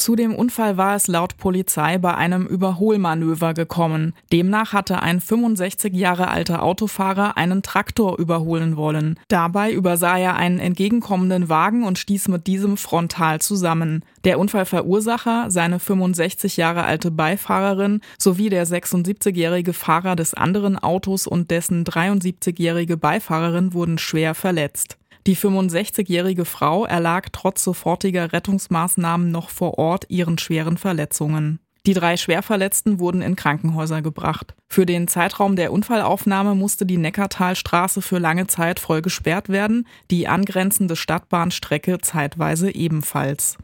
Zu dem Unfall war es laut Polizei bei einem Überholmanöver gekommen. Demnach hatte ein 65 Jahre alter Autofahrer einen Traktor überholen wollen. Dabei übersah er einen entgegenkommenden Wagen und stieß mit diesem frontal zusammen. Der Unfallverursacher, seine 65 Jahre alte Beifahrerin sowie der 76-jährige Fahrer des anderen Autos und dessen 73-jährige Beifahrerin wurden schwer verletzt. Die 65-jährige Frau erlag trotz sofortiger Rettungsmaßnahmen noch vor Ort ihren schweren Verletzungen. Die 3 Schwerverletzten wurden in Krankenhäuser gebracht. Für den Zeitraum der Unfallaufnahme musste die Neckartalstraße für lange Zeit voll gesperrt werden, die angrenzende Stadtbahnstrecke zeitweise ebenfalls.